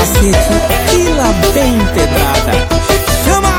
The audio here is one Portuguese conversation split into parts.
cacete e lá vem pedrada. Chama!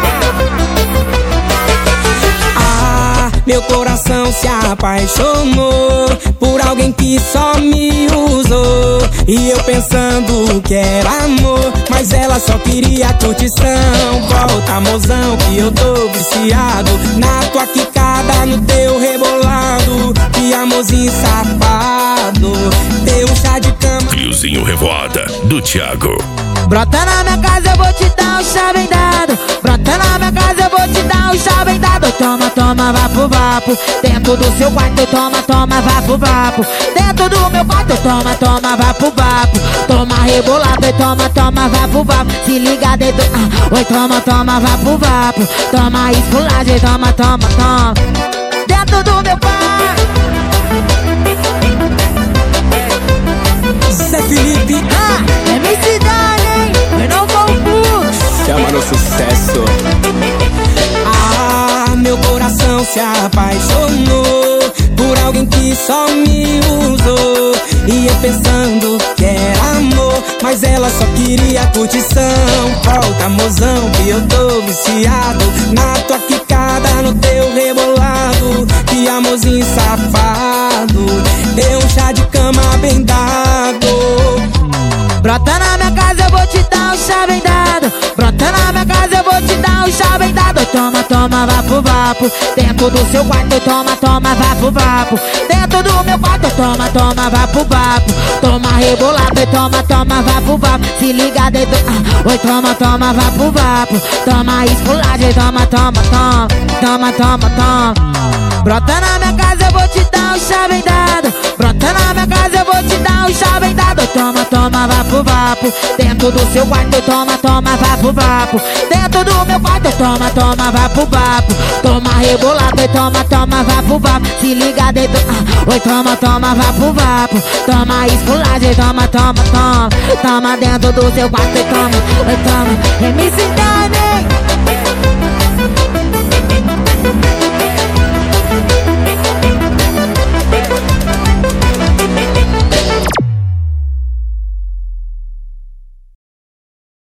Ah, meu coração se apaixonou por alguém que só me usou. E eu pensando que era amor, mas ela só queria curtição. Volta, mozão, que eu tô viciado na tua quicada, no teu rebolado. Que amorzinho safado, teu chá de cama. Triozinho Revoada, do Thiago. Brota na minha casa, eu vou te dar um chá bem dado. Brota na minha casa, eu vou te dar um chá bem dado. Toma, toma, vapo, vapo. Dentro do seu quarto, toma, toma, vapo, vapo. Dentro do meu quarto, toma, toma, vapo, vapo. Toma rebolado, toma, toma, vapo, vapo. Se liga dentro, oi, toma, toma, vapo, vapo. Toma esculagem, toma, toma, toma. Dentro do meu quarto. Zé Felipe, MC Dani, eu não vou chama no sucesso. Ah, meu coração se apaixonou por alguém que só me usou. E eu pensando que era amor, mas ela só queria curtição. Volta, mozão, que eu tô viciado na tua quicada, no teu rebolado. Que amorzinho safado, deu um chá de cama bem dado. Brota na minha casa, eu vou te dar um chá bem dado. Brota na minha casa, eu vou te dar um chá bem dado. Toma, toma, vapo, vapo. Dentro do seu quarto, toma, toma, vapo, vapo. Dentro do meu quarto, toma, toma, vapo, vapo. Toma rebolado, toma, toma, vapo, vapo. Se liga dentro, oi, toma, toma, vapo, vapo. Toma esculagem, toma, toma, toma. Toma, toma, toma. Brota na minha casa, eu vou te dar um chá bem dado. Brota na minha casa, eu vou te dar um chá bem dado. Toma, toma, vapo, vapo. Dentro do seu quarto, toma, toma, vapo, vapo. Dentro do meu quarto, toma, toma, vapo, vapo. Toma rebolado, toma, toma, vapo, vapo. Se liga dentro, oi, toma, toma, vapo, vapo. Toma esculagem, toma, toma, toma. Toma dentro do seu quarto, toma, oi, toma. MC Dani.